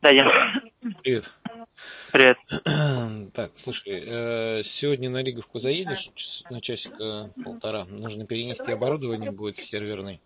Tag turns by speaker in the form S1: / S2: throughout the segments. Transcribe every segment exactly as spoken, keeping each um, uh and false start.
S1: Да, я.
S2: Привет.
S1: Привет.
S2: Так, слушай, сегодня на Лиговку заедешь на часика полтора? Нужно перенести оборудование будет в серверный.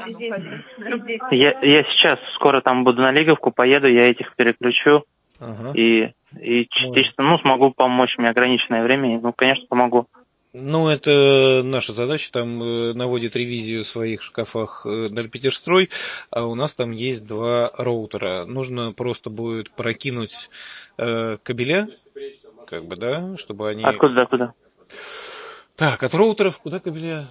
S1: Я, я сейчас скоро там буду на Лиговку, поеду, я этих переключу.
S2: Ага.
S1: И, и частично, ну, смогу помочь, у меня ограниченное время, ну, конечно, помогу.
S2: Ну, это наша задача, там э, наводит ревизию в своих шкафах э, Дальпетерстрой, а у нас там есть два роутера. Нужно просто будет прокинуть э, кабеля, как бы, да, чтобы они...
S1: Откуда до куда?
S2: Так, от роутеров куда кабеля?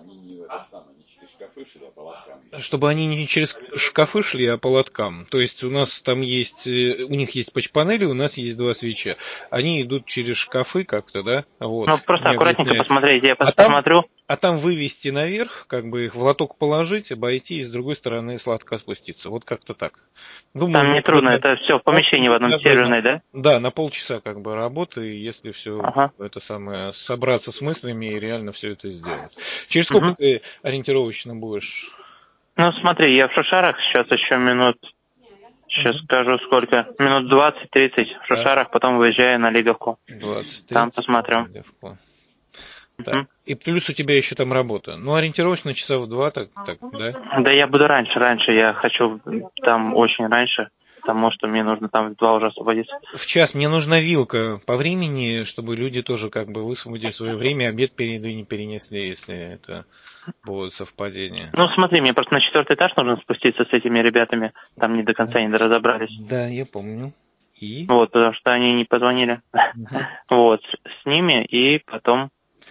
S2: Чтобы они не через шкафы шли, а по лоткам. То есть у нас там есть, у них есть патч-панели, у нас есть два свитча. Они идут через шкафы как-то, да? Вот.
S1: Ну, просто
S2: Мне
S1: аккуратненько
S2: объясняют.
S1: посмотреть, я
S2: А там,
S1: посмотрю.
S2: а там вывести наверх, как бы их в лоток положить, обойти и с другой стороны с лотка спуститься. Вот как-то так. Думаю,
S1: Там не
S2: может,
S1: трудно,
S2: это
S1: это все в помещении в одном
S2: даже на,
S1: серверной, да?
S2: да, на полчаса как бы работы, если все
S1: Ага.
S2: это самое, собраться с мыслями и реально все это сделать. Через сколько
S1: Угу.
S2: ты ориентировочно будешь?
S1: Ну, смотри, я в Шушарах сейчас еще минут, сейчас
S2: Угу.
S1: скажу сколько, минут двадцать-тридцать в Шушарах, потом выезжаю на Лиговку.
S2: двадцать
S1: Там
S2: тридцать
S1: посмотрю.
S2: Левко. Так.
S1: Угу.
S2: И плюс у тебя еще там работа. Ну, ориентировочно часа в два, так, так, да?
S1: Да я буду раньше, раньше, я хочу там очень раньше, потому что мне нужно там в два уже освободиться.
S2: В час мне нужна вилка по времени, чтобы люди тоже как бы высвободили свое время, обед переду не перенесли, если это будет совпадение.
S1: Ну, смотри, мне просто на четвертый этаж нужно спуститься с этими ребятами, там не до конца не разобрались.
S2: Да, я помню. И?
S1: Вот, потому что они не позвонили.
S2: Угу.
S1: Вот, с, с ними, и потом...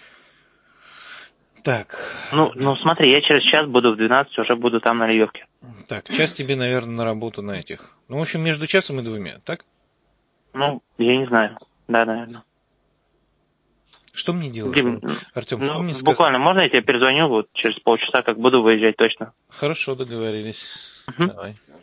S2: Так.
S1: Ну, ну, смотри, я через час буду в двенадцать, уже буду там на Лиговке.
S2: Так, час тебе, наверное, на работу на этих. Ну, в общем, между часом и двумя, так?
S1: Ну, я не знаю. Да, наверное.
S2: Что мне делать,
S1: Дим,
S2: Артем, что
S1: ну,
S2: мне сказать?
S1: буквально можно я тебе перезвоню вот через полчаса, как буду выезжать точно?
S2: Хорошо, договорились.
S1: Угу.
S2: Давай.